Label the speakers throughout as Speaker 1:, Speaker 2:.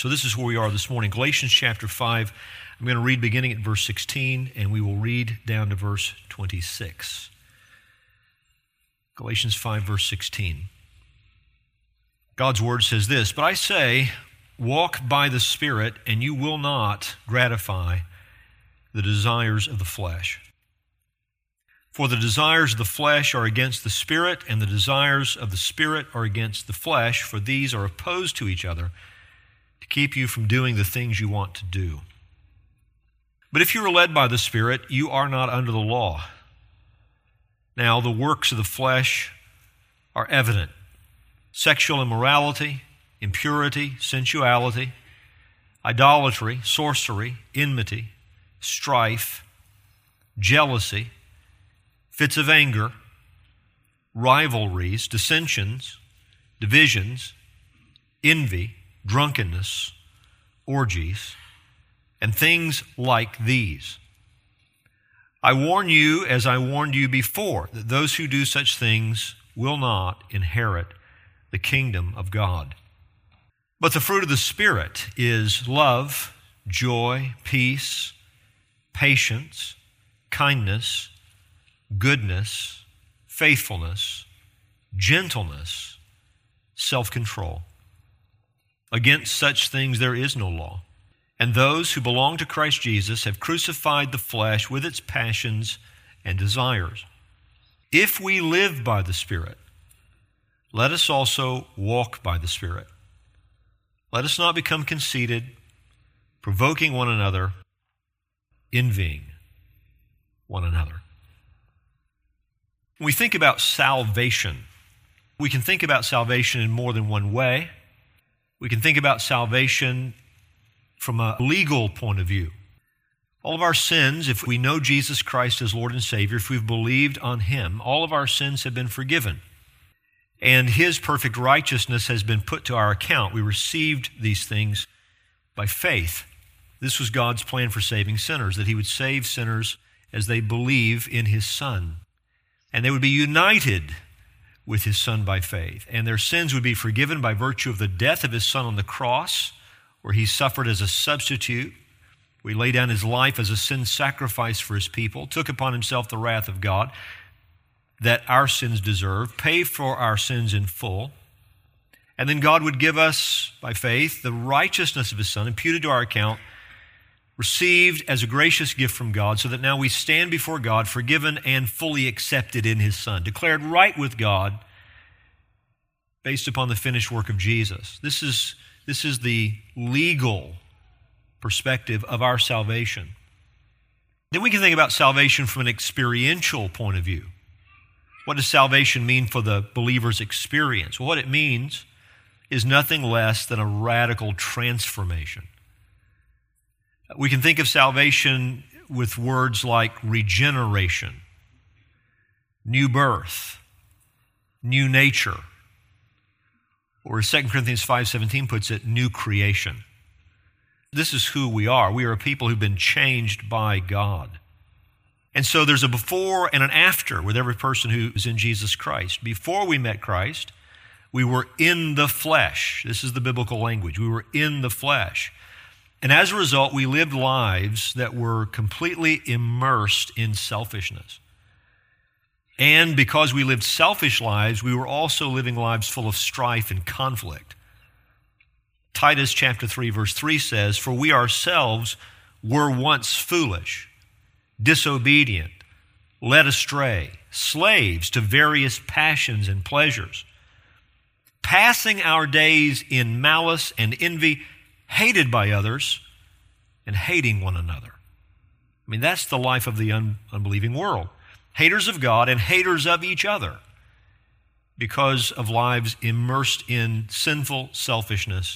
Speaker 1: So this is where we are this morning. Galatians chapter 5, I'm going to read beginning at verse 16, and we will read down to verse 26. Galatians 5, verse 16. God's word says this, "But I say, walk by the Spirit, and you will not gratify the desires of the flesh. For the desires of the flesh are against the Spirit, and the desires of the Spirit are against the flesh, for these are opposed to each other, to keep you from doing the things you want to do. But if you are led by the Spirit, you are not under the law. Now the works of the flesh are evident: sexual immorality, impurity, sensuality, idolatry, sorcery, enmity, strife, jealousy, fits of anger, rivalries, dissensions, divisions, envy, drunkenness, orgies, and things like these. I warn you, as I warned you before, that those who do such things will not inherit the kingdom of God. But the fruit of the Spirit is love, joy, peace, patience, kindness, goodness, faithfulness, gentleness, self-control. Against such things there is no law. And those who belong to Christ Jesus have crucified the flesh with its passions and desires. If we live by the Spirit, let us also walk by the Spirit. Let us not become conceited, provoking one another, envying one another." When we think about salvation, we can think about salvation in more than one way. We can think about salvation from a legal point of view. All of our sins, if we know Jesus Christ as Lord and Savior, if we've believed on Him, all of our sins have been forgiven. And His perfect righteousness has been put to our account. We received these things by faith. This was God's plan for saving sinners, that He would save sinners as they believe in His Son. And they would be united with His Son by faith. And their sins would be forgiven by virtue of the death of His Son on the cross, where He suffered as a substitute. We lay down His life as a sin sacrifice for His people, took upon Himself the wrath of God that our sins deserve, pay for our sins in full. And then God would give us, by faith, the righteousness of His Son, imputed to our account, received as a gracious gift from God, so that now we stand before God, forgiven and fully accepted in His Son, declared right with God based upon the finished work of Jesus. This is the legal perspective of our salvation. Then we can think about salvation from an experiential point of view. What does salvation mean for the believer's experience? Well, what it means is nothing less than a radical transformation. We can think of salvation with words like regeneration, new birth, new nature, or as 2 Corinthians 5:17 puts it, new creation. This is who we are. We are a people who've been changed by God. And so there's a before and an after with every person who is in Jesus Christ. Before we met Christ, we were in the flesh. This is the biblical language. We were in the flesh. And as a result, we lived lives that were completely immersed in selfishness. And because we lived selfish lives, we were also living lives full of strife and conflict. Titus chapter 3, verse 3 says, "For we ourselves were once foolish, disobedient, led astray, slaves to various passions and pleasures, passing our days in malice and envy, hated by others, and hating one another." I mean, that's the life of the unbelieving world. Haters of God and haters of each other because of lives immersed in sinful selfishness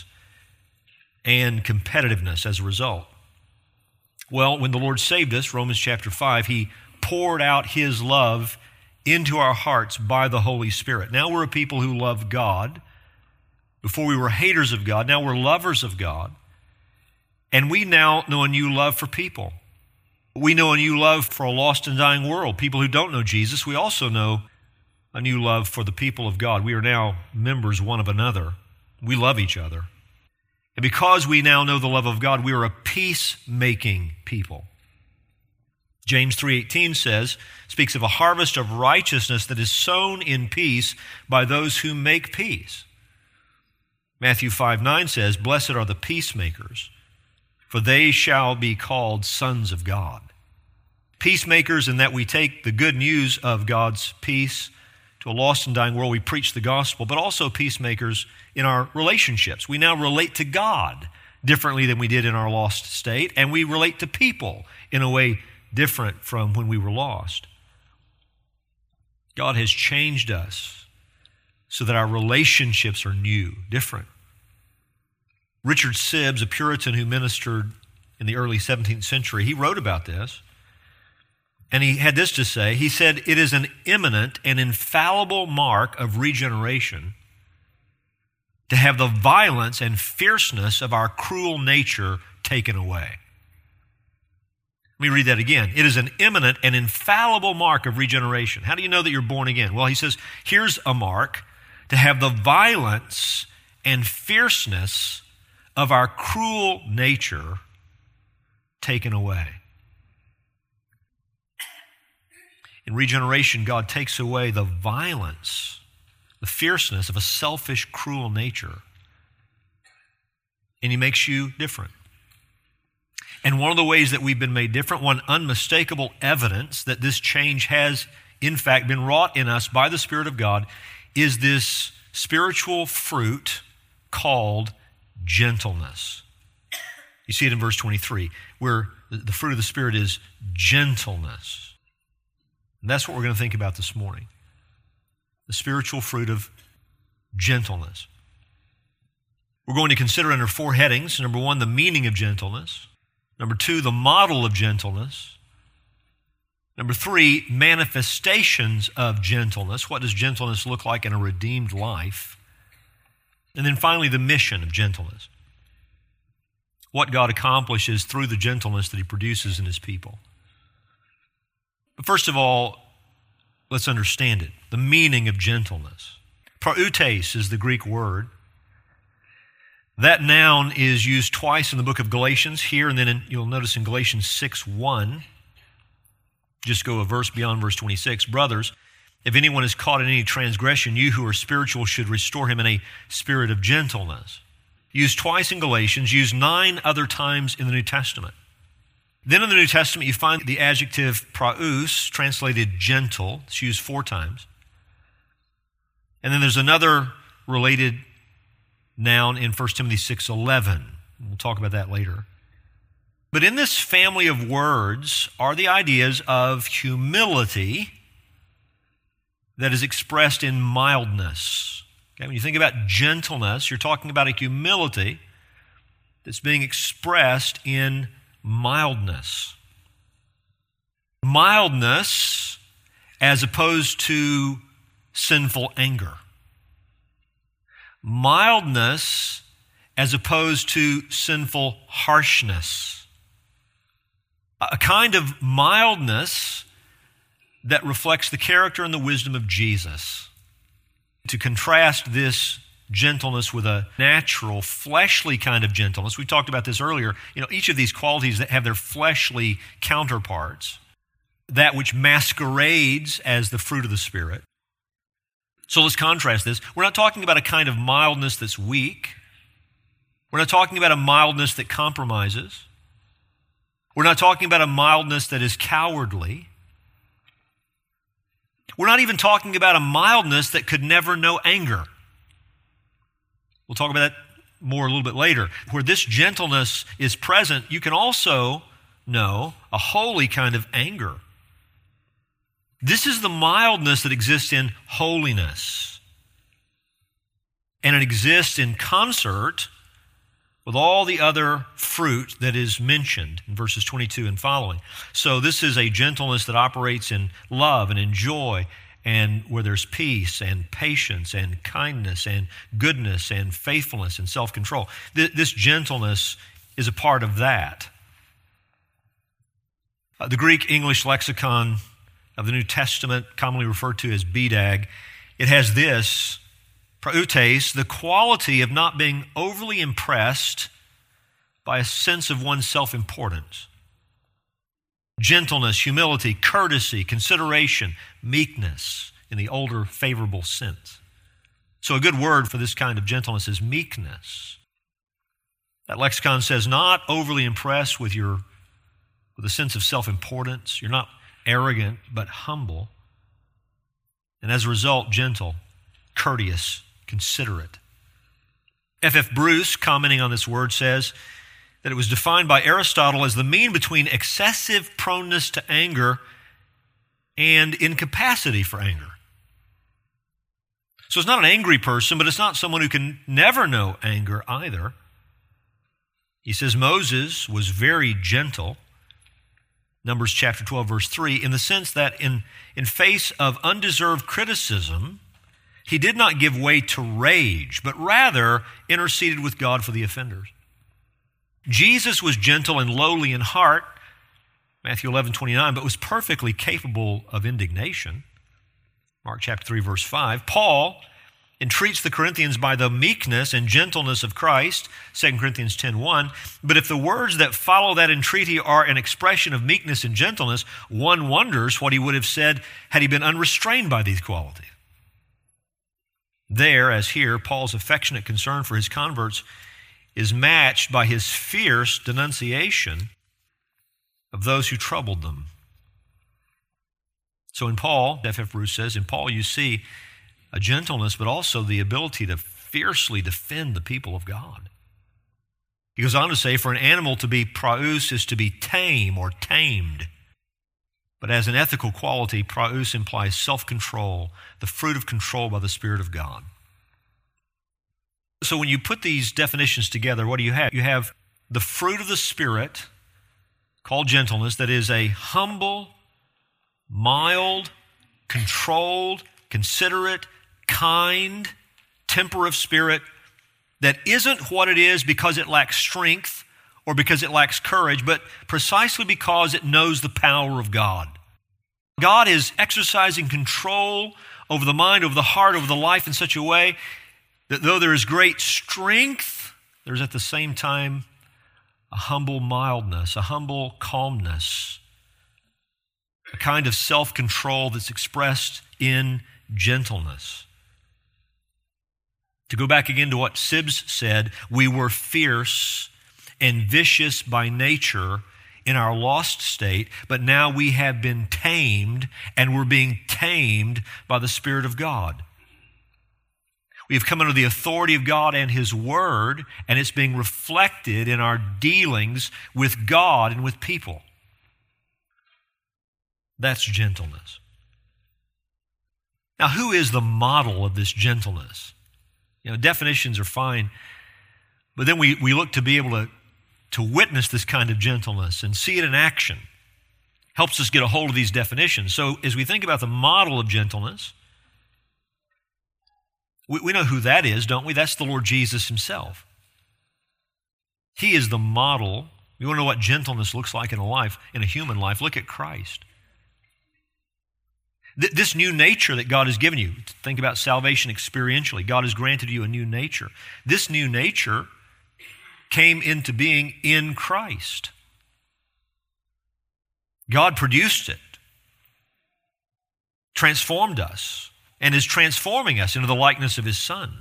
Speaker 1: and competitiveness as a result. Well, when the Lord saved us, Romans chapter 5, He poured out His love into our hearts by the Holy Spirit. Now we're a people who love God. Before we were haters of God, now we're lovers of God. And we now know a new love for people. We know a new love for a lost and dying world, people who don't know Jesus. We also know a new love for the people of God. We are now members one of another. We love each other. And because we now know the love of God, we are a peacemaking people. James 3:18 speaks of a harvest of righteousness that is sown in peace by those who make peace. Matthew 5:9 says, "Blessed are the peacemakers, for they shall be called sons of God." Peacemakers in that we take the good news of God's peace to a lost and dying world. We preach the gospel, but also peacemakers in our relationships. We now relate to God differently than we did in our lost state, and we relate to people in a way different from when we were lost. God has changed us so that our relationships are new, different. Richard Sibbes, a Puritan who ministered in the early 17th century, he wrote about this. And he had this to say. He said, "It is an imminent and infallible mark of regeneration to have the violence and fierceness of our cruel nature taken away." Let me read that again. It is an imminent and infallible mark of regeneration. How do you know that you're born again? Well, he says, here's a mark: to have the violence and fierceness of our cruel nature taken away. In regeneration, God takes away the violence, the fierceness of a selfish, cruel nature, and He makes you different. And one of the ways that we've been made different, one unmistakable evidence that this change has, in fact, been wrought in us by the Spirit of God, is this spiritual fruit called gentleness. You see it in verse 23, where the fruit of the Spirit is gentleness. And that's what we're going to think about this morning. The spiritual fruit of gentleness. We're going to consider under 4 headings. Number 1, the meaning of gentleness. Number 2, the model of gentleness. Number 3, manifestations of gentleness. What does gentleness look like in a redeemed life? And then finally, the mission of gentleness. What God accomplishes through the gentleness that He produces in His people. But first of all, let's understand it. The meaning of gentleness. Prautes is the Greek word. That noun is used twice in the book of Galatians, here and then you'll notice in Galatians 6:1. Just go a verse beyond verse 26. "Brothers, if anyone is caught in any transgression, you who are spiritual should restore him in a spirit of gentleness." Used twice in Galatians, used 9 other times in the New Testament. Then in the New Testament, you find the adjective praus, translated gentle. It's used 4 times. And then there's another related noun in 1 Timothy 6:11. We'll talk about that later. But in this family of words are the ideas of humility that is expressed in mildness. Okay, when you think about gentleness, you're talking about a humility that's being expressed in mildness. Mildness as opposed to sinful anger. Mildness as opposed to sinful harshness. A kind of mildness that reflects the character and the wisdom of Jesus. To contrast this gentleness with a natural, fleshly kind of gentleness. We talked about this earlier. Each of these qualities that have their fleshly counterparts, that which masquerades as the fruit of the Spirit. So let's contrast this. We're not talking about a kind of mildness that's weak. We're not talking about a mildness that compromises. We're not talking about a mildness that is cowardly. We're not even talking about a mildness that could never know anger. We'll talk about that more a little bit later. Where this gentleness is present, you can also know a holy kind of anger. This is the mildness that exists in holiness. And it exists in concert with all the other fruit that is mentioned in verses 22 and following. So this is a gentleness that operates in love and in joy, and where there's peace and patience and kindness and goodness and faithfulness and self-control. This gentleness is a part of that. The Greek-English lexicon of the New Testament, commonly referred to as BDAG, it has this Prautes, the quality of not being overly impressed by a sense of one's self-importance. Gentleness, humility, courtesy, consideration, meekness in the older favorable sense. So a good word for this kind of gentleness is meekness. That lexicon says not overly impressed with a sense of self-importance. You're not arrogant, but humble. And as a result, gentle, courteous, considerate. F.F. Bruce, commenting on this word, says that it was defined by Aristotle as the mean between excessive proneness to anger and incapacity for anger. So it's not an angry person, but it's not someone who can never know anger either. He says Moses was very gentle, Numbers chapter 12, verse 3, in the sense that in face of undeserved criticism, he did not give way to rage, but rather interceded with God for the offenders. Jesus was gentle and lowly in heart, Matthew 11:29, but was perfectly capable of indignation, Mark chapter 3, verse 5. Paul entreats the Corinthians by the meekness and gentleness of Christ, 2 Corinthians 10:1. But if the words that follow that entreaty are an expression of meekness and gentleness, one wonders what he would have said had he been unrestrained by these qualities. There, as here, Paul's affectionate concern for his converts is matched by his fierce denunciation of those who troubled them. So in Paul, F.F. Bruce says, in Paul you see a gentleness, but also the ability to fiercely defend the people of God. He goes on to say, for an animal to be praus is to be tame or tamed. But as an ethical quality, praus implies self-control, the fruit of control by the Spirit of God. So when you put these definitions together, what do you have? You have the fruit of the Spirit, called gentleness, that is a humble, mild, controlled, considerate, kind temper of spirit that isn't what it is because it lacks strength or because it lacks courage, but precisely because it knows the power of God. God is exercising control over the mind, over the heart, over the life in such a way that though there is great strength, there's at the same time a humble mildness, a humble calmness, a kind of self-control that's expressed in gentleness. To go back again to what Sibbes said, we were fierce and vicious by nature in our lost state, but now we have been tamed, and we're being tamed by the Spirit of God. We have come under the authority of God and His Word, and it's being reflected in our dealings with God and with people. That's gentleness. Now, who is the model of this gentleness? You know, definitions are fine, but then we look to be able to witness this kind of gentleness and see it in action. Helps us get a hold of these definitions. So as we think about the model of gentleness, we know who that is, don't we? That's the Lord Jesus Himself. He is the model. You want to know what gentleness looks like in a life, in a human life? Look at Christ. This new nature that God has given you, think about salvation experientially. God has granted you a new nature. This new nature came into being in Christ. God produced it, transformed us, and is transforming us into the likeness of His Son.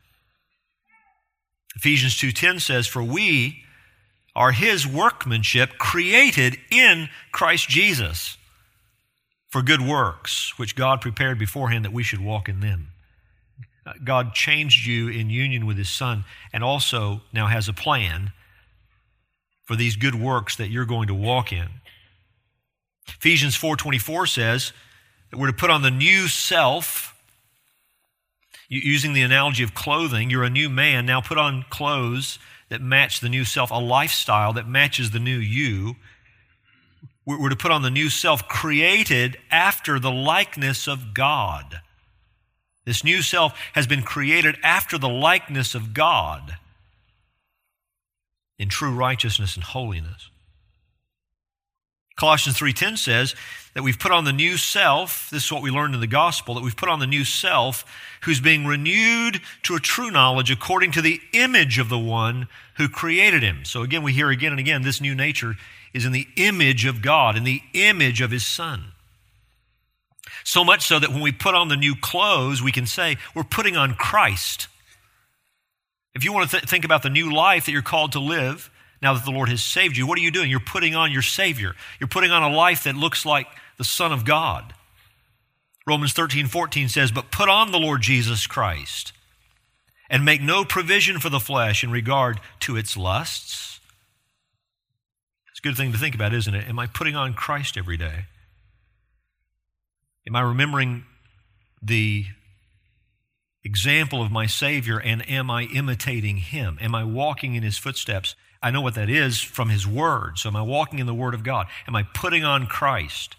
Speaker 1: Ephesians 2:10 says, "For we are His workmanship, created in Christ Jesus, for good works, which God prepared beforehand that we should walk in them." God changed you in union with His Son and also now has a plan for these good works that you're going to walk in. Ephesians 4:24 says that we're to put on the new self. Using the analogy of clothing, you're a new man. Now put on clothes that match the new self, a lifestyle that matches the new you. We're to put on the new self created after the likeness of God. This new self has been created after the likeness of God in true righteousness and holiness. Colossians 3:10 says that we've put on the new self. This is what we learned in the gospel, that we've put on the new self who's being renewed to a true knowledge according to the image of the one who created him. So again, we hear again and again, this new nature is in the image of God, in the image of his Son. So much so that when we put on the new clothes, we can say we're putting on Christ. If you want to think about the new life that you're called to live, now that the Lord has saved you, what are you doing? You're putting on your Savior. You're putting on a life that looks like the Son of God. Romans 13:14 says, "But put on the Lord Jesus Christ and make no provision for the flesh in regard to its lusts." It's a good thing to think about, isn't it? Am I putting on Christ every day? Am I remembering the example of my Savior, and am I imitating him? Am I walking in his footsteps? I know what that is from his word. So am I walking in the word of God? Am I putting on Christ?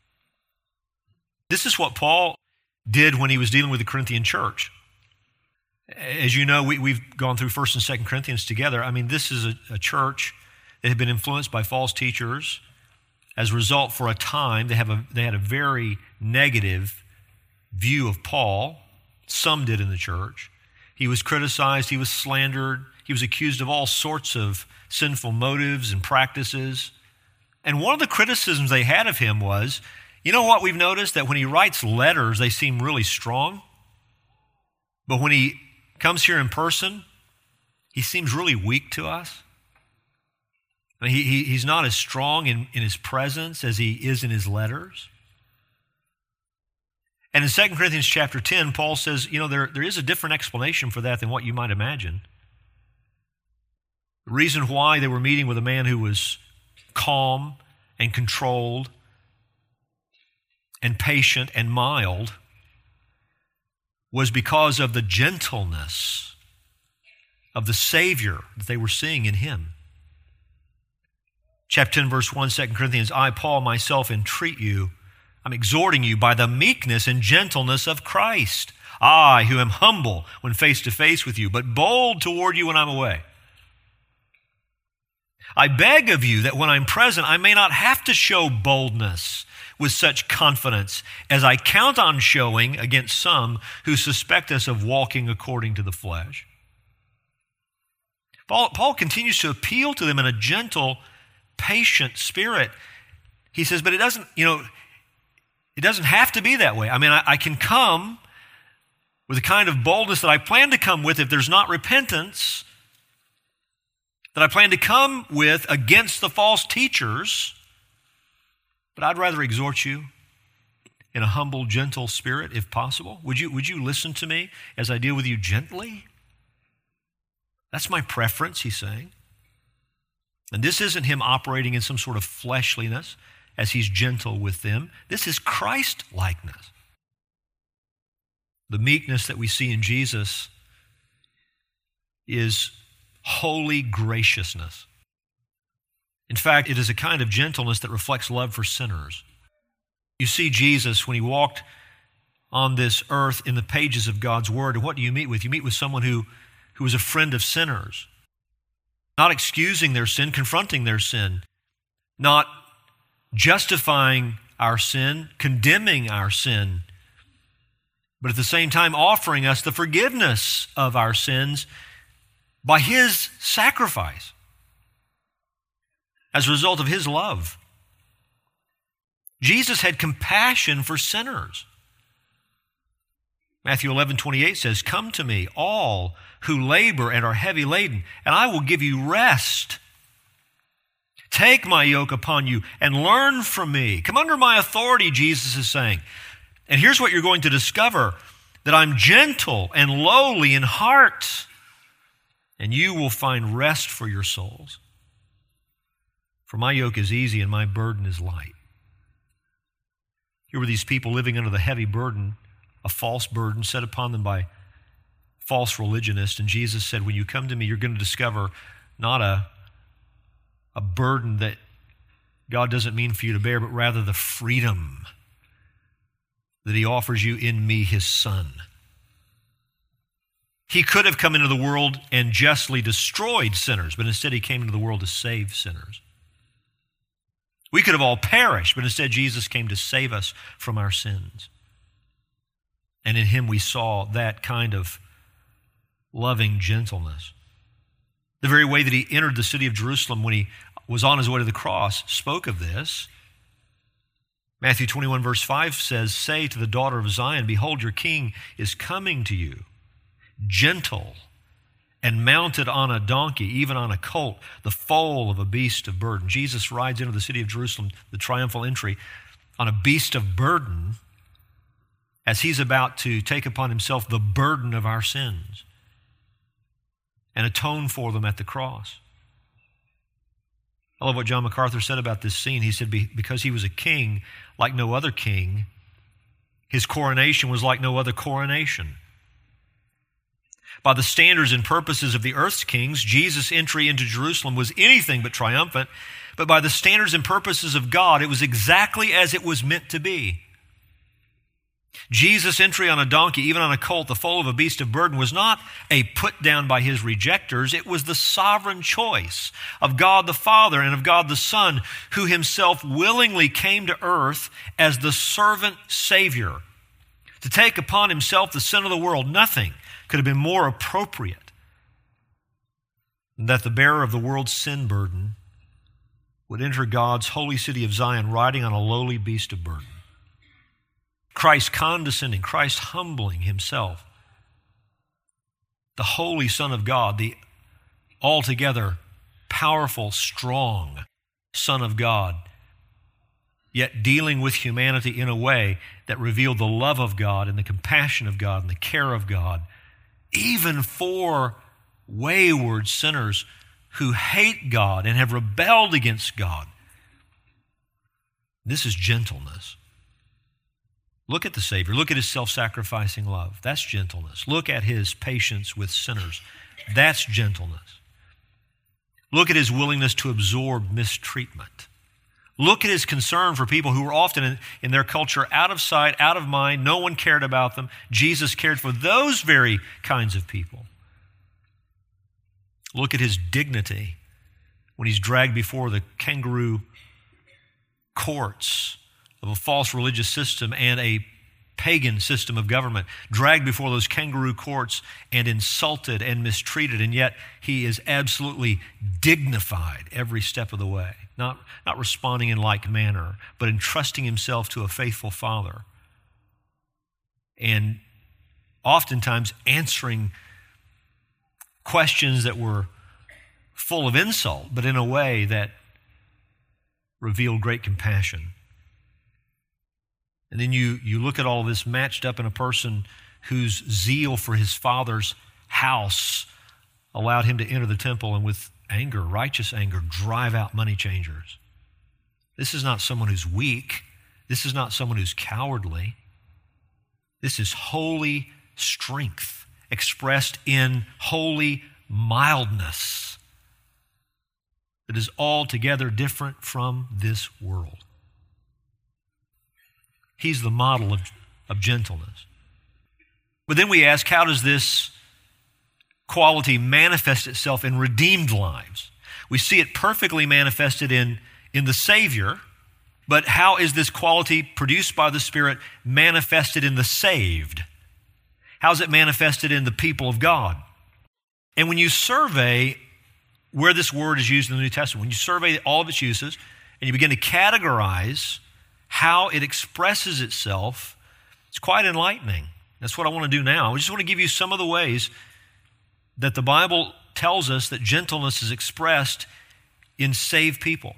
Speaker 1: This is what Paul did when he was dealing with the Corinthian church. As you know, we've gone through 1st and 2nd Corinthians together. I mean, this is a church that had been influenced by false teachers. As a result, for a time, they had a very negative view of Paul. Some did in the church. He was criticized, he was slandered, he was accused of all sorts of sinful motives and practices. And one of the criticisms they had of him was, you know what we've noticed? That when he writes letters, they seem really strong. But when he comes here in person, he seems really weak to us. I mean, he's not as strong in his presence as he is in his letters. And in 2 Corinthians chapter 10, Paul says, you know, there is a different explanation for that than what you might imagine. The reason why they were meeting with a man who was calm and controlled and patient and mild was because of the gentleness of the Savior that they were seeing in him. Chapter 10, verse 1, 2 Corinthians, "I, Paul, myself entreat you, I'm exhorting you by the meekness and gentleness of Christ. I, who am humble when face to face with you, but bold toward you when I'm away. I beg of you that when I'm present, I may not have to show boldness with such confidence as I count on showing against some who suspect us of walking according to the flesh." Paul continues to appeal to them in a gentle, patient spirit. He says, but it doesn't have to be that way. I mean, I can come with the kind of boldness that I plan to come with if there's not repentance, that I plan to come with against the false teachers, but I'd rather exhort you in a humble, gentle spirit if possible. Would you listen to me as I deal with you gently? That's my preference, he's saying. And this isn't him operating in some sort of fleshliness as he's gentle with them. This is Christ-likeness. The meekness that we see in Jesus is holy graciousness. In fact, it is a kind of gentleness that reflects love for sinners. You see Jesus when he walked on this earth in the pages of God's Word, and what do you meet with? You meet with someone who was a friend of sinners, not excusing their sin, confronting their sin, not justifying our sin, condemning our sin, but at the same time offering us the forgiveness of our sins by his sacrifice as a result of his love. Jesus had compassion for sinners. Matthew 11:28 says, "Come to me, all who labor and are heavy laden, and I will give you rest. Take my yoke upon you and learn from me." Come under my authority, Jesus is saying. And here's what you're going to discover, that I'm gentle and lowly in heart, and you will find rest for your souls. For my yoke is easy and my burden is light. Here were these people living under the heavy burden, a false burden set upon them by false religionists. And Jesus said, when you come to me, you're going to discover not a burden that God doesn't mean for you to bear, but rather the freedom that he offers you in me, his Son. He could have come into the world and justly destroyed sinners, but instead he came into the world to save sinners. We could have all perished, but instead Jesus came to save us from our sins. And in him we saw that kind of loving gentleness. The very way that he entered the city of Jerusalem when he was on his way to the cross spoke of this. Matthew 21 verse 5 says, "Say to the daughter of Zion, behold, your king is coming to you, gentle and mounted on a donkey, even on a colt, the foal of a beast of burden." Jesus rides into the city of Jerusalem, the triumphal entry, on a beast of burden as he's about to take upon himself the burden of our sins and atone for them at the cross. I love what John MacArthur said about this scene. He said, because he was a king like no other king, his coronation was like no other coronation. By the standards and purposes of the earth's kings, Jesus' entry into Jerusalem was anything but triumphant, but by the standards and purposes of God, it was exactly as it was meant to be. Jesus' entry on a donkey, even on a colt, the foal of a beast of burden, was not a put down by his rejectors. It was the sovereign choice of God the Father and of God the Son, who himself willingly came to earth as the servant Savior to take upon himself the sin of the world. Nothing could have been more appropriate than that the bearer of the world's sin burden would enter God's holy city of Zion riding on a lowly beast of burden. Christ condescending, Christ humbling himself. The holy Son of God, the altogether powerful, strong Son of God, yet dealing with humanity in a way that revealed the love of God and the compassion of God and the care of God, even for wayward sinners who hate God and have rebelled against God. This is gentleness. Look at the Savior. Look at his self-sacrificing love. That's gentleness. Look at his patience with sinners. That's gentleness. Look at his willingness to absorb mistreatment. Look at his concern for people who were often in their culture out of sight, out of mind. No one cared about them. Jesus cared for those very kinds of people. Look at his dignity when he's dragged before the kangaroo courts of a false religious system and a pagan system of government, dragged before those kangaroo courts and insulted and mistreated, and yet he is absolutely dignified every step of the way, not responding in like manner, but entrusting himself to a faithful Father, and oftentimes answering questions that were full of insult, but in a way that revealed great compassion. And then you look at all of this matched up in a person whose zeal for his Father's house allowed him to enter the temple and with anger, righteous anger, drive out money changers. This is not someone who's weak. This is not someone who's cowardly. This is holy strength expressed in holy mildness that is altogether different from this world. He's the model of gentleness. But then we ask, how does this quality manifest itself in redeemed lives? We see it perfectly manifested in the Savior, but how is this quality produced by the Spirit manifested in the saved? How is it manifested in the people of God? And when you survey where this word is used in the New Testament, when you survey all of its uses, and you begin to categorize how it expresses itself, it's quite enlightening. That's what I want to do now. I just want to give you some of the ways that the Bible tells us that gentleness is expressed in saved people.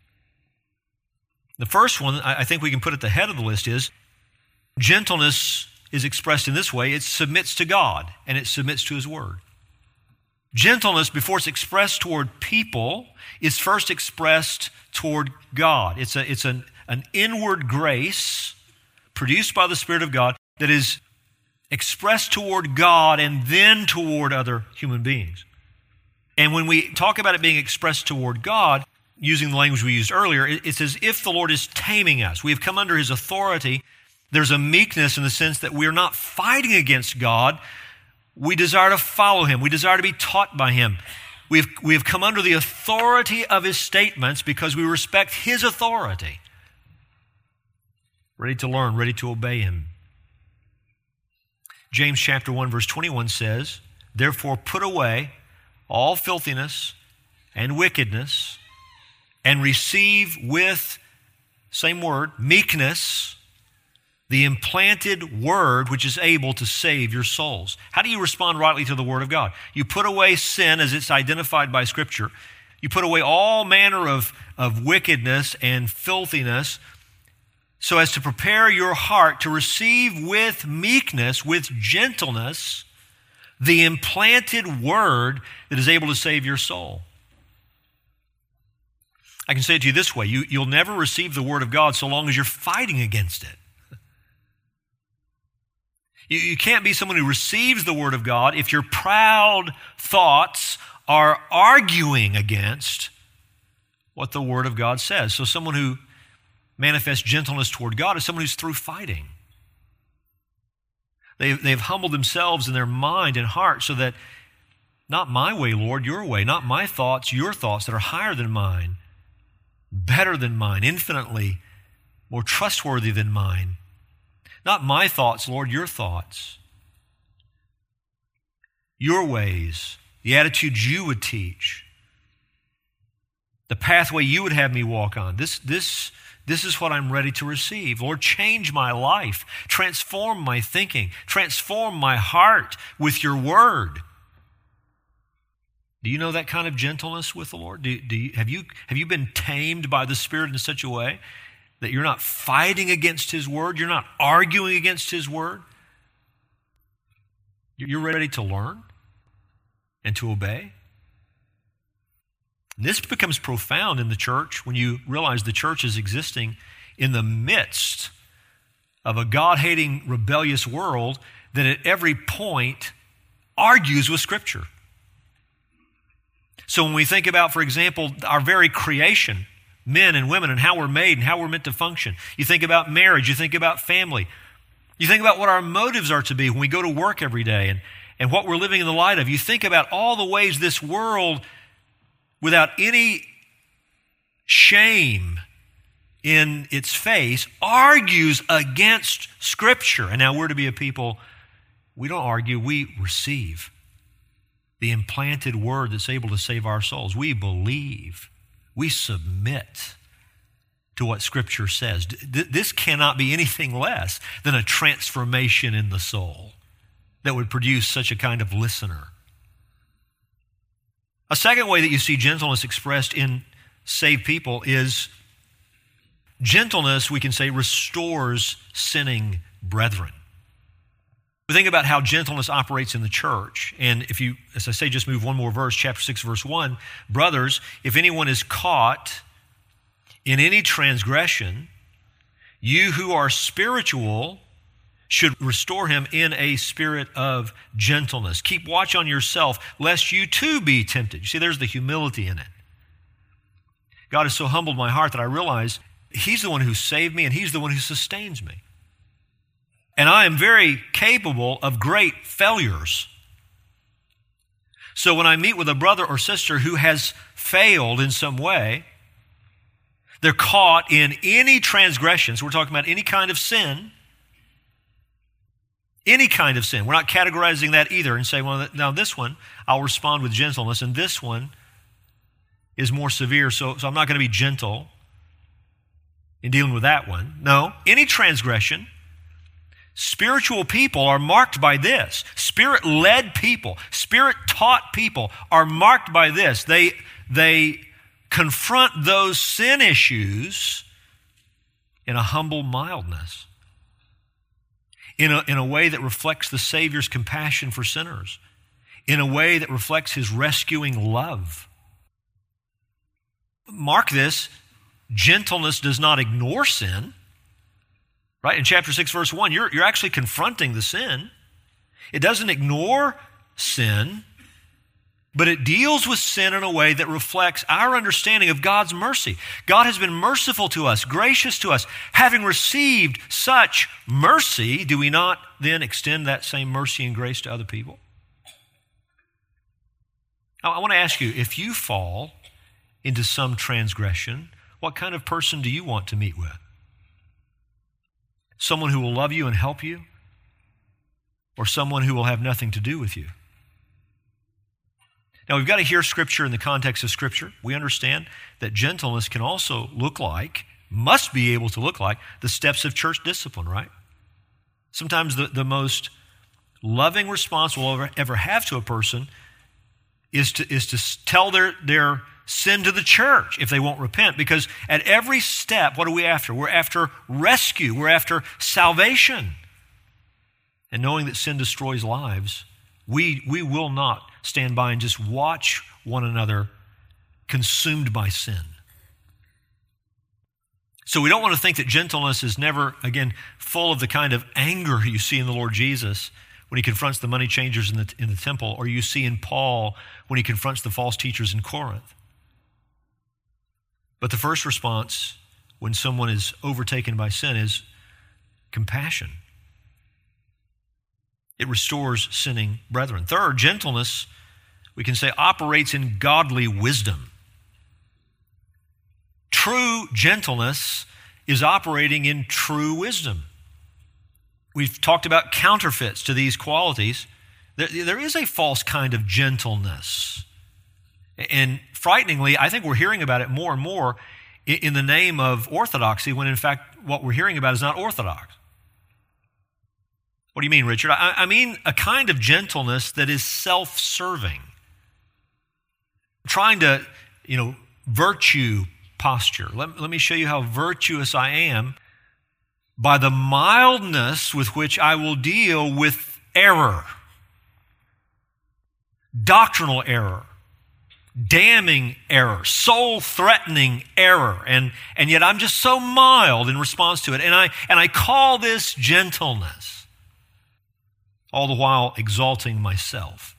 Speaker 1: The first one, I think we can put at the head of the list, is gentleness is expressed in this way. It submits to God and it submits to his word. Gentleness, before it's expressed toward people, is first expressed toward God. It's an inward grace produced by the Spirit of God that is expressed toward God and then toward other human beings. And when we talk about it being expressed toward God, using the language we used earlier, it's as if the Lord is taming us. We have come under his authority. There's a meekness in the sense that we're not fighting against God. We desire to follow him. We desire to be taught by him. We have come under the authority of his statements because we respect his authority. Ready to learn, ready to obey him. James chapter 1 verse 21 says, "Therefore put away all filthiness and wickedness and receive with," same word, "meekness, the implanted word which is able to save your souls." How do you respond rightly to the word of God? You put away sin as it's identified by Scripture. You put away all manner of wickedness and filthiness so as to prepare your heart to receive with meekness, with gentleness, the implanted word that is able to save your soul. I can say it to you this way. You'll never receive the word of God so long as you're fighting against it. You can't be someone who receives the word of God if your proud thoughts are arguing against what the word of God says. So someone who manifests gentleness toward God is someone who's through fighting. They've humbled themselves in their mind and heart so that not my way, Lord, your way, not my thoughts, your thoughts that are higher than mine, better than mine, infinitely more trustworthy than mine. Not my thoughts, Lord, your thoughts. Your ways, the attitudes you would teach, the pathway you would have me walk on. This is what I'm ready to receive. Lord, change my life, transform my thinking, transform my heart with your word. Do you know that kind of gentleness with the Lord? Have you been tamed by the Spirit in such a way that you're not fighting against his word, you're not arguing against his word? You're ready to learn and to obey? And this becomes profound in the church when you realize the church is existing in the midst of a God-hating, rebellious world that at every point argues with Scripture. So when we think about, for example, our very creation, men and women, and how we're made and how we're meant to function. You think about marriage, you think about family. You think about what our motives are to be when we go to work every day and what we're living in the light of. You think about all the ways this world, without any shame in its face, argues against Scripture. And now we're to be a people, we don't argue, we receive the implanted word that's able to save our souls. We believe. We submit to what Scripture says. This cannot be anything less than a transformation in the soul that would produce such a kind of listener. A second way that you see gentleness expressed in saved people is gentleness, we can say, restores sinning brethren. We think about how gentleness operates in the church. And if you, as I say, just move one more verse, chapter 6, verse 1, brothers, if anyone is caught in any transgression, you who are spiritual should restore him in a spirit of gentleness. Keep watch on yourself, lest you too be tempted. You see, there's the humility in it. God has so humbled my heart that I realize he's the one who saved me and he's the one who sustains me. And I am very capable of great failures. So when I meet with a brother or sister who has failed in some way, they're caught in any transgression. So we're talking about any kind of sin. Any kind of sin. We're not categorizing that either and say, well, now this one, I'll respond with gentleness, and this one is more severe, so I'm not going to be gentle in dealing with that one. No, any transgression. Spiritual people are marked by this. Spirit-led people, Spirit-taught people are marked by this. They confront those sin issues in a humble mildness, in a way that reflects the Savior's compassion for sinners, in a way that reflects his rescuing love. Mark this, gentleness does not ignore sin. Right? In chapter 6, verse 1, you're actually confronting the sin. It doesn't ignore sin, but it deals with sin in a way that reflects our understanding of God's mercy. God has been merciful to us, gracious to us. Having received such mercy, do we not then extend that same mercy and grace to other people? Now, I want to ask you, if you fall into some transgression, what kind of person do you want to meet with? Someone who will love you and help you, or someone who will have nothing to do with you? Now, we've got to hear Scripture in the context of Scripture. We understand that gentleness can also look like, must be able to look like, the steps of church discipline, right? Sometimes the most loving response we'll ever have to a person is to tell their sin to the church if they won't repent. Because at every step, what are we after? We're after rescue. We're after salvation. And knowing that sin destroys lives, we will not stand by and just watch one another consumed by sin. So we don't want to think that gentleness is never, again, full of the kind of anger you see in the Lord Jesus when he confronts the money changers in the temple, or you see in Paul when he confronts the false teachers in Corinth. But the first response when someone is overtaken by sin is compassion. It restores sinning brethren. Third, gentleness, we can say, operates in godly wisdom. True gentleness is operating in true wisdom. We've talked about counterfeits to these qualities. There is a false kind of gentleness. And frighteningly, I think we're hearing about it more and more in the name of orthodoxy, when in fact what we're hearing about is not orthodox. What do you mean, Richard? I mean a kind of gentleness that is self-serving. Trying to, virtue posture. Let me show you how virtuous I am by the mildness with which I will deal with error, doctrinal error, damning error, soul-threatening error, and yet I'm just so mild in response to it, and I call this gentleness, all the while exalting myself.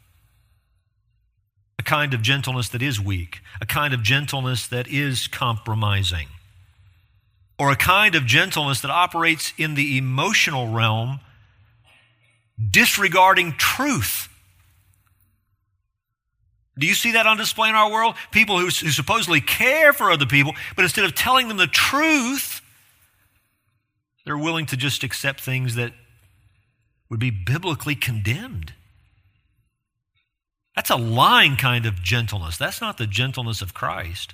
Speaker 1: A kind of gentleness that is weak, a kind of gentleness that is compromising, or a kind of gentleness that operates in the emotional realm, disregarding truth. Do you see that on display in our world? People who supposedly care for other people, but instead of telling them the truth, they're willing to just accept things that would be biblically condemned. That's a lying kind of gentleness. That's not the gentleness of Christ.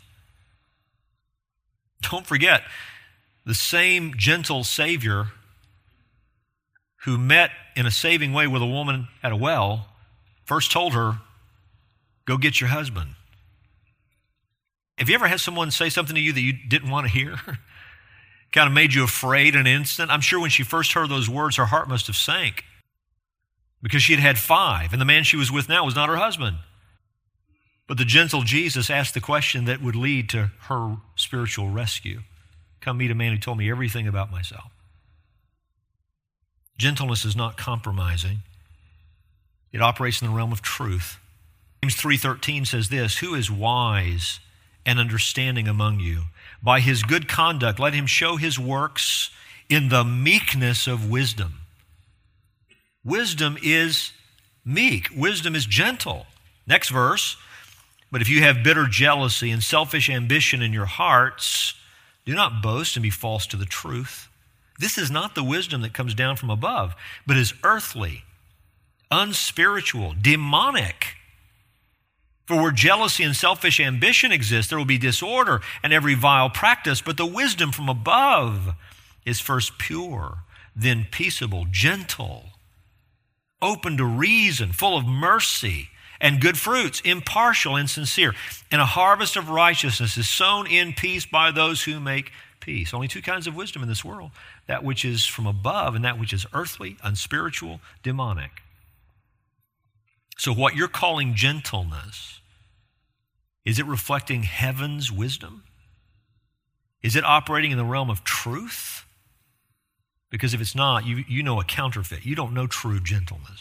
Speaker 1: Don't forget, the same gentle Savior who met in a saving way with a woman at a well first told her, go get your husband. Have you ever had someone say something to you that you didn't want to hear? Kind of made you afraid in an instant? I'm sure when she first heard those words, her heart must have sank, because she had had 5, and the man she was with now was not her husband. But the gentle Jesus asked the question that would lead to her spiritual rescue. Come meet a man who told me everything about myself. Gentleness is not compromising. It operates in the realm of truth. James 3:13 says this, who is wise and understanding among you? By his good conduct, let him show his works in the meekness of wisdom. Wisdom is meek. Wisdom is gentle. Next verse. But if you have bitter jealousy and selfish ambition in your hearts, do not boast and be false to the truth. This is not the wisdom that comes down from above, but is earthly, unspiritual, demonic. For where jealousy and selfish ambition exist, there will be disorder and every vile practice. But the wisdom from above is first pure, then peaceable, gentle, open to reason, full of mercy and good fruits, impartial and sincere. And a harvest of righteousness is sown in peace by those who make peace. Only 2 kinds of wisdom in this world, that which is from above and that which is earthly, unspiritual, demonic. So what you're calling gentleness, is it reflecting heaven's wisdom? Is it operating in the realm of truth? Because if it's not, you know a counterfeit. You don't know true gentleness.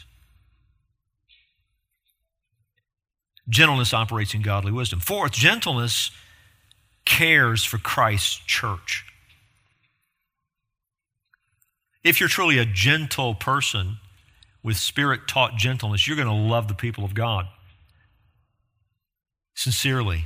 Speaker 1: Gentleness operates in godly wisdom. 4th, gentleness cares for Christ's church. If you're truly a gentle person with Spirit-taught gentleness, you're going to love the people of God. sincerely.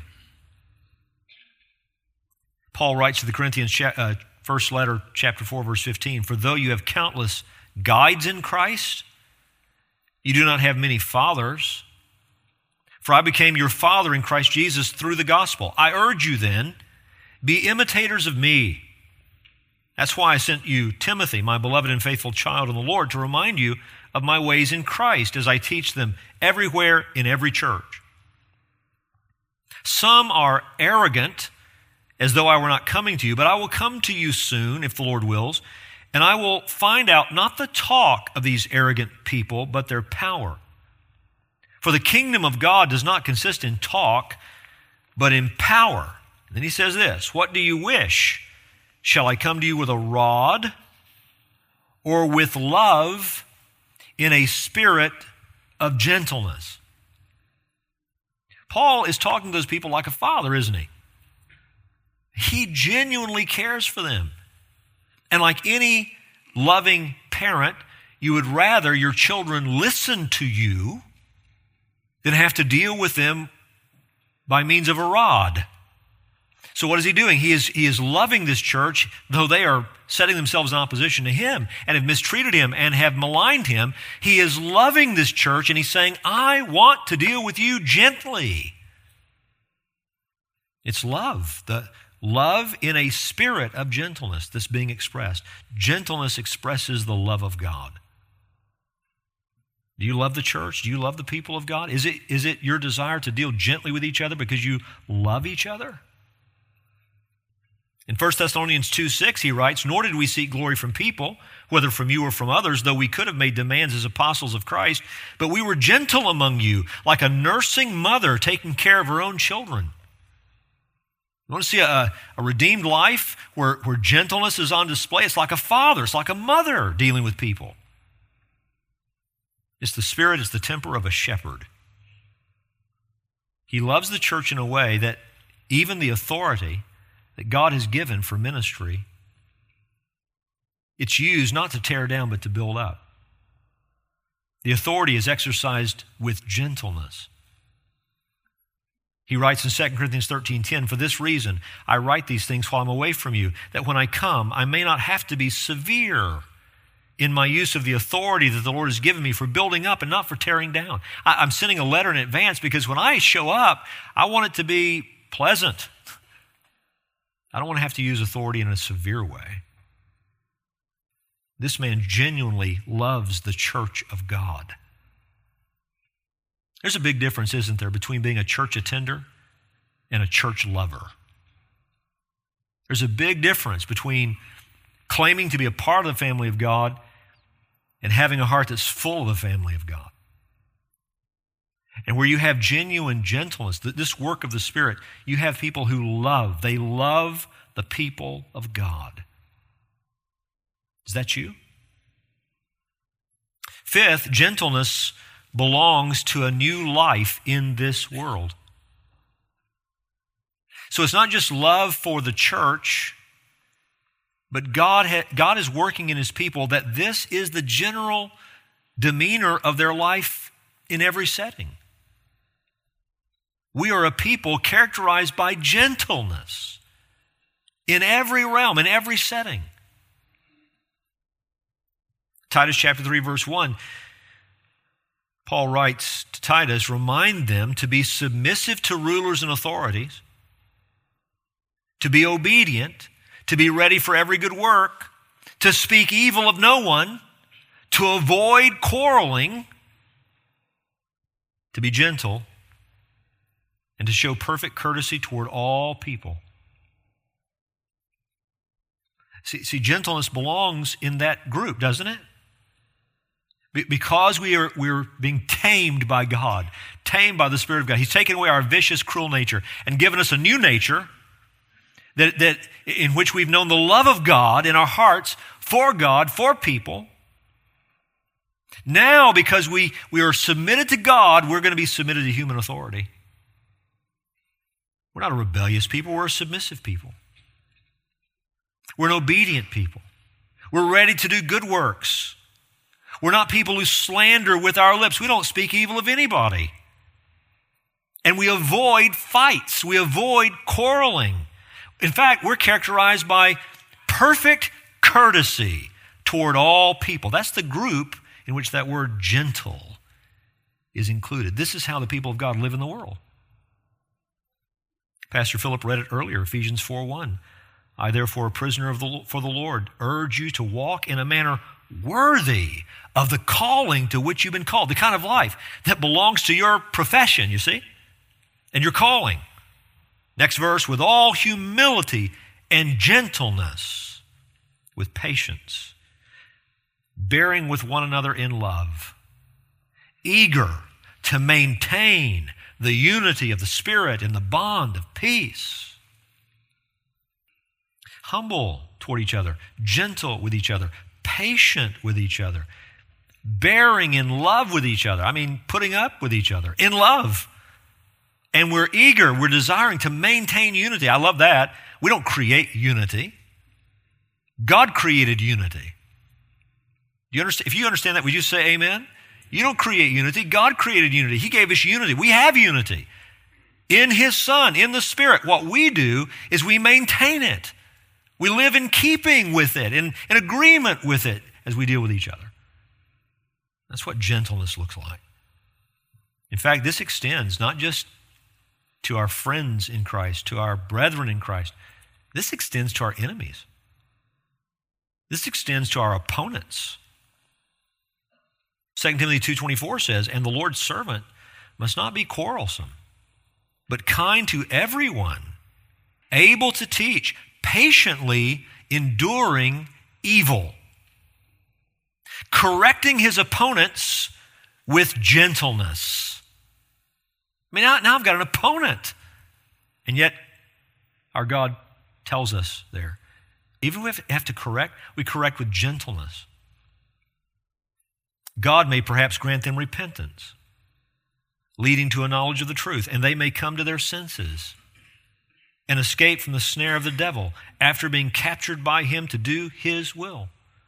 Speaker 1: Paul writes to the Corinthians, first letter, chapter 4, verse 15, "For though you have countless guides in Christ, you do not have many fathers. For I became your father in Christ Jesus through the gospel. I urge you then, be imitators of me. That's why I sent you Timothy, my beloved and faithful child in the Lord, to remind you of my ways in Christ as I teach them everywhere in every church. Some are arrogant, as though I were not coming to you, but I will come to you soon, if the Lord wills, and I will find out not the talk of these arrogant people, but their power. For the kingdom of God does not consist in talk, but in power." And then he says this, "What do you wish? Shall I come to you with a rod or with love in a spirit of gentleness?" Paul is talking to those people like a father, isn't he? He genuinely cares for them. And like any loving parent, you would rather your children listen to you than have to deal with them by means of a rod. So what is he doing? He is loving this church, though they are setting themselves in opposition to him and have mistreated him and have maligned him. He is loving this church and he's saying, I want to deal with you gently. It's love. The love in a spirit of gentleness that's being expressed. Gentleness expresses the love of God. Do you love the church? Do you love the people of God? Is it your desire to deal gently with each other because you love each other? In 1 Thessalonians 2:6, he writes, "Nor did we seek glory from people, whether from you or from others, though we could have made demands as apostles of Christ, but we were gentle among you, like a nursing mother taking care of her own children." You want to see a redeemed life where gentleness is on display? It's like a father, it's like a mother dealing with people. It's the spirit, it's the temper of a shepherd. He loves the church in a way that even the authority that God has given for ministry, it's used not to tear down but to build up. The authority is exercised with gentleness. He writes in 2 Corinthians 13:10, "For this reason I write these things while I'm away from you, that when I come I may not have to be severe in my use of the authority that the Lord has given me for building up and not for tearing down." I'm sending a letter in advance because when I show up, I want it to be pleasant. I don't want to have to use authority in a severe way. This man genuinely loves the church of God. There's a big difference, isn't there, between being a church attender and a church lover. There's a big difference between claiming to be a part of the family of God and having a heart that's full of the family of God. And where you have genuine gentleness, this work of the Spirit, you have people who love. They love the people of God. Is that you? Fifth, gentleness belongs to a new life in this world. So it's not just love for the church, but God is working in His people that this is the general demeanor of their life in every setting. We are a people characterized by gentleness in every realm, in every setting. Titus chapter 3, verse 1, Paul writes to Titus, "Remind them to be submissive to rulers and authorities, to be obedient, to be ready for every good work, to speak evil of no one, to avoid quarreling, to be gentle, and to show perfect courtesy toward all people." See, gentleness belongs in that group, doesn't it? Because we're being tamed by God, tamed by the Spirit of God. He's taken away our vicious, cruel nature and given us a new nature that in which we've known the love of God in our hearts for God, for people. Now, because we are submitted to God, we're going to be submitted to human authority. We're not a rebellious people, we're a submissive people. We're an obedient people. We're ready to do good works. We're not people who slander with our lips. We don't speak evil of anybody. And we avoid fights. We avoid quarreling. In fact, we're characterized by perfect courtesy toward all people. That's the group in which that word gentle is included. This is how the people of God live in the world. Pastor Philip read it earlier, Ephesians 4:1. I, therefore, a prisoner for the Lord, urge you to walk in a manner worthy of the calling to which you've been called, the kind of life that belongs to your profession, you see, and your calling. Next verse, with all humility and gentleness, with patience, bearing with one another in love, eager to maintain the unity of the Spirit in the bond of peace. Humble toward each other, gentle with each other, patient with each other, bearing in love with each other. I mean, putting up with each other in love. And we're eager, we're desiring to maintain unity. I love that. We don't create unity. God created unity. Do you understand? If you understand that, would you say amen? You don't create unity. God created unity. He gave us unity. We have unity in His Son, in the Spirit. What we do is we maintain it. We live in keeping with it, in agreement with it as we deal with each other. That's what gentleness looks like. In fact, this extends not just to our friends in Christ, to our brethren in Christ. This extends to our enemies. This extends to our opponents. 2 Timothy 2:24 says, and the Lord's servant must not be quarrelsome, but kind to everyone, able to teach, patiently enduring evil, correcting his opponents with gentleness. I mean, now I've got an opponent. And yet, our God tells us there, even if we have to correct, we correct with gentleness. God may perhaps grant them repentance, leading to a knowledge of the truth, and they may come to their senses and escape from the snare of the devil after being captured by him to do his will.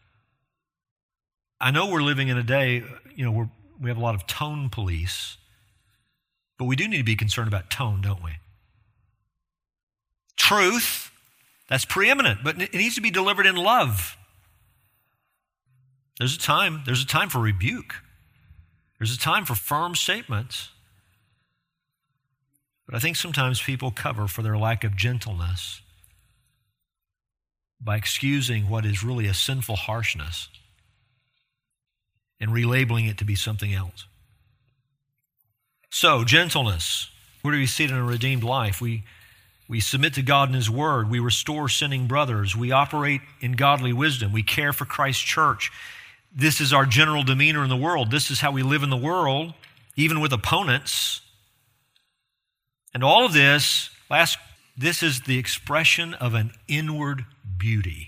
Speaker 1: I know we're living in a day, we have a lot of tone police, but we do need to be concerned about tone, don't we? Truth, that's preeminent, but it needs to be delivered in love. There's a time for rebuke. There's a time for firm statements. But I think sometimes people cover for their lack of gentleness by excusing what is really a sinful harshness and relabeling it to be something else. So, gentleness, where do we see it in a redeemed life? We submit to God and His Word. We restore sinning brothers. We operate in godly wisdom. We care for Christ's church. This is our general demeanor in the world. This is how we live in the world, even with opponents. And all of this, this is the expression of an inward beauty.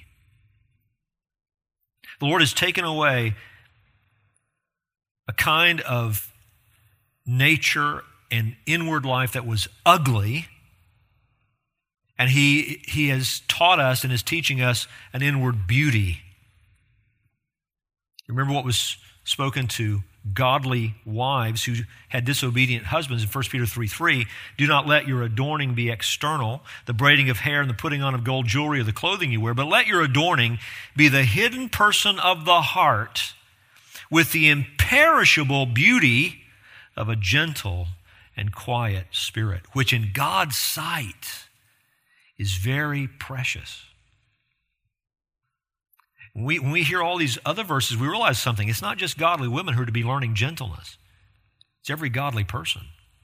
Speaker 1: The Lord has taken away a kind of nature and inward life that was ugly, and He has taught us and is teaching us an inward beauty. Remember what was spoken to godly wives who had disobedient husbands in 1 Peter 3:3. Do not let your adorning be external, the braiding of hair and the putting on of gold jewelry or the clothing you wear, but let your adorning be the hidden person of the heart with the imperishable beauty of a gentle and quiet spirit, which in God's sight is very precious. When we hear all these other verses, we realize something. It's not just godly women who are to be learning gentleness. It's every godly person.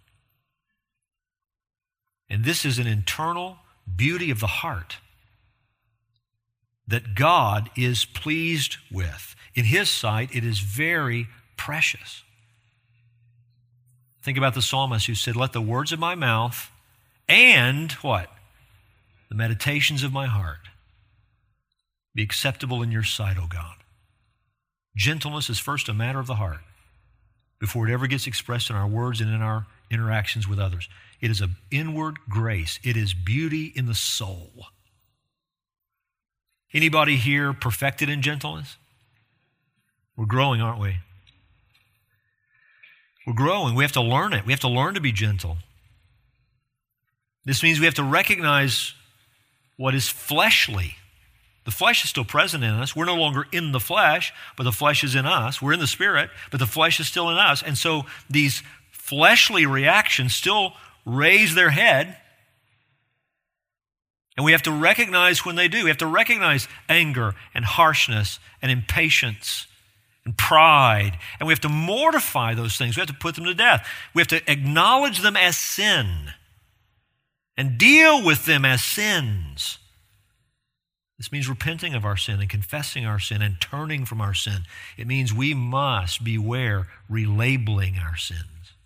Speaker 1: And this is an internal beauty of the heart that God is pleased with. In His sight, it is very precious. Think about the psalmist who said, let the words of my mouth and what? The meditations of my heart be acceptable in your sight, O God. Gentleness is first a matter of the heart before it ever gets expressed in our words and in our interactions with others. It is an inward grace. It is beauty in the soul. Anybody here perfected in gentleness? We're growing, aren't we? We're growing. We have to learn it. We have to learn to be gentle. This means we have to recognize what is fleshly. The flesh is still present in us. We're no longer in the flesh, but the flesh is in us. We're in the Spirit, but the flesh is still in us. And so these fleshly reactions still raise their head. And we have to recognize when they do. We have to recognize anger and harshness and impatience and pride. And we have to mortify those things. We have to put them to death. We have to acknowledge them as sin and deal with them as sins. This means repenting of our sin and confessing our sin and turning from our sin. It means we must beware relabeling our sins.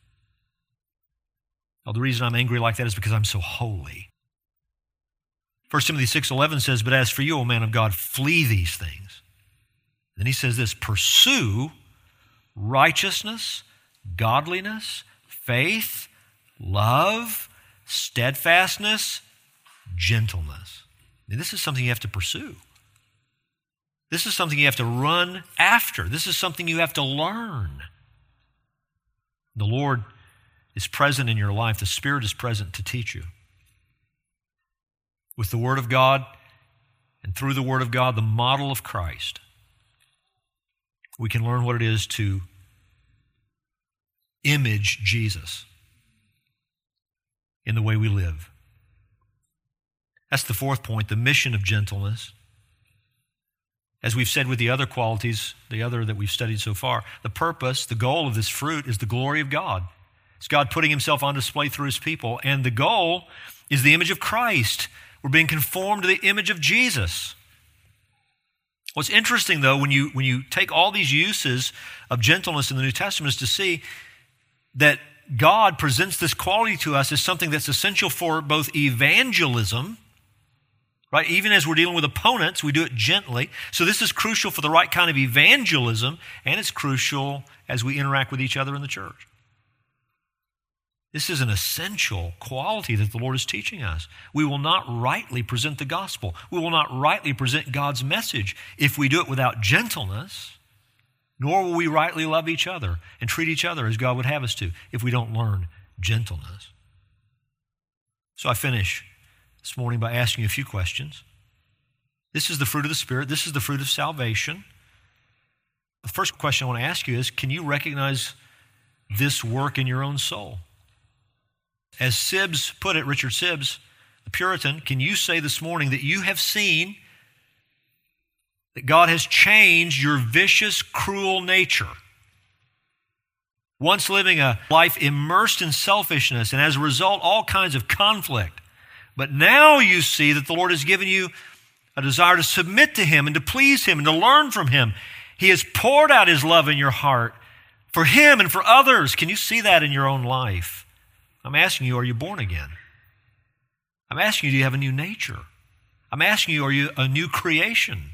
Speaker 1: Now, the reason I'm angry like that is because I'm so holy. 1 Timothy 6:11 says, "But as for you, O man of God, flee these things." Then he says this, "Pursue righteousness, godliness, faith, love, steadfastness, gentleness." Now, this is something you have to pursue. This is something you have to run after. This is something you have to learn. The Lord is present in your life. The Spirit is present to teach you. With the Word of God and through the Word of God, the model of Christ, we can learn what it is to image Jesus in the way we live. That's the fourth point, the mission of gentleness. As we've said with the other qualities, the other that we've studied so far, the purpose, the goal of this fruit is the glory of God. It's God putting himself on display through his people, and the goal is the image of Christ. We're being conformed to the image of Jesus. What's interesting, though, when you take all these uses of gentleness in the New Testament is to see that God presents this quality to us as something that's essential for both evangelism, right? Even as we're dealing with opponents, we do it gently. So this is crucial for the right kind of evangelism, and it's crucial as we interact with each other in the church. This is an essential quality that the Lord is teaching us. We will not rightly present the gospel. We will not rightly present God's message if we do it without gentleness, nor will we rightly love each other and treat each other as God would have us to if we don't learn gentleness. So I finish this morning by asking you a few questions. This is the fruit of the Spirit. This is the fruit of salvation. The first question I want to ask you is, can you recognize this work in your own soul? As Sibbes put it, Richard Sibbes, the Puritan, can you say this morning that you have seen that God has changed your vicious, cruel nature? Once living a life immersed in selfishness and as a result, all kinds of conflict. But now you see that the Lord has given you a desire to submit to him and to please him and to learn from him. He has poured out his love in your heart for him and for others. Can you see that in your own life? I'm asking you, are you born again? I'm asking you, do you have a new nature? I'm asking you, are you a new creation?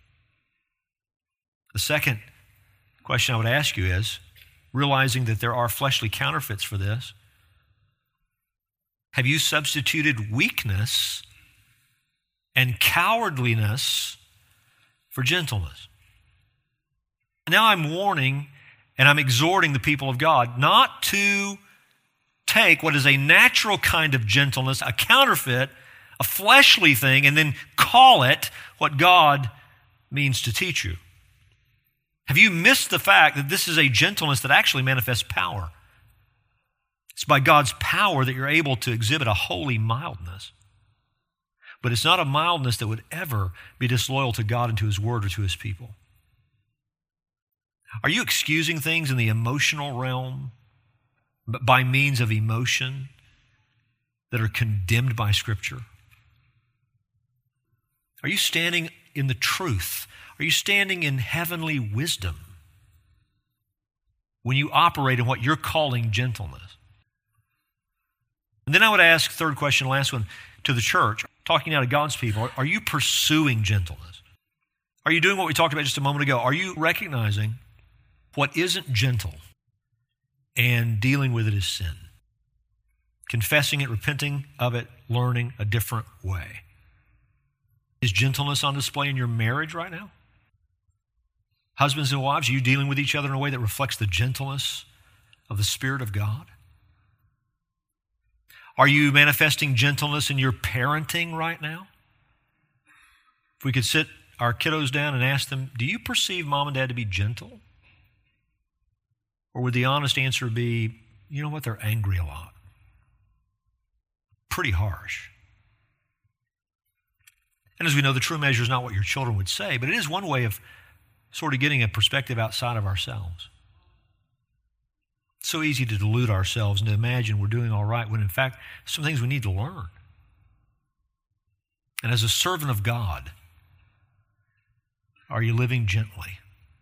Speaker 1: The second question I would ask you is, realizing that there are fleshly counterfeits for this, have you substituted weakness and cowardliness for gentleness? Now I'm warning and I'm exhorting the people of God not to take what is a natural kind of gentleness, a counterfeit, a fleshly thing, and then call it what God means to teach you. Have you missed the fact that this is a gentleness that actually manifests power? It's by God's power that you're able to exhibit a holy mildness. But it's not a mildness that would ever be disloyal to God and to his word or to his people. Are you excusing things in the emotional realm by means of emotion that are condemned by Scripture? Are you standing in the truth? Are you standing in heavenly wisdom when you operate in what you're calling gentleness? And then I would ask, third question, last one, to the church, talking now to God's people, are you pursuing gentleness? Are you doing what we talked about just a moment ago? Are you recognizing what isn't gentle and dealing with it as sin? Confessing it, repenting of it, learning a different way. Is gentleness on display in your marriage right now? Husbands and wives, are you dealing with each other in a way that reflects the gentleness of the Spirit of God? Are you manifesting gentleness in your parenting right now? If we could sit our kiddos down and ask them, do you perceive mom and dad to be gentle? Or would the honest answer be, you know what, they're angry a lot. Pretty harsh. And as we know, the true measure is not what your children would say, but it is one way of sort of getting a perspective outside of ourselves. It's so easy to delude ourselves and to imagine we're doing all right when in fact, some things we need to learn. And as a servant of God, are you living gently?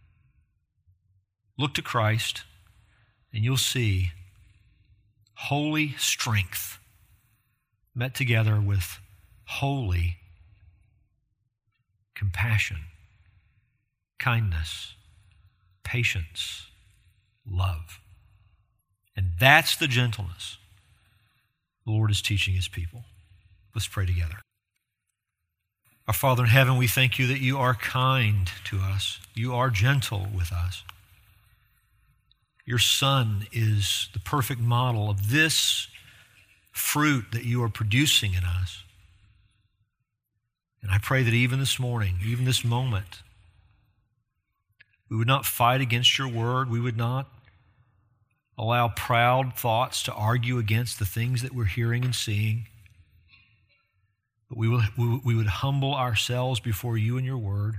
Speaker 1: Look to Christ and you'll see holy strength met together with holy compassion, kindness, patience, love. And that's the gentleness the Lord is teaching his people. Let's pray together. Our Father in heaven, we thank you that you are kind to us. You are gentle with us. Your Son is the perfect model of this fruit that you are producing in us. And I pray that even this morning, even this moment, we would not fight against your word. We would not allow proud thoughts to argue against the things that we're hearing and seeing. But we would humble ourselves before you and your word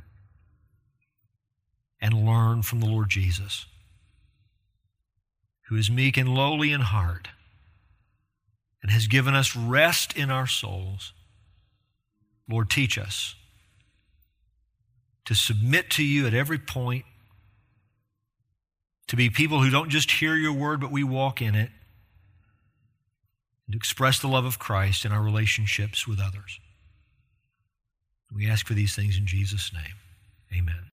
Speaker 1: and learn from the Lord Jesus, who is meek and lowly in heart and has given us rest in our souls. Lord, teach us to submit to you at every point, to be people who don't just hear your word, but we walk in it, and to express the love of Christ in our relationships with others. We ask for these things in Jesus' name. Amen.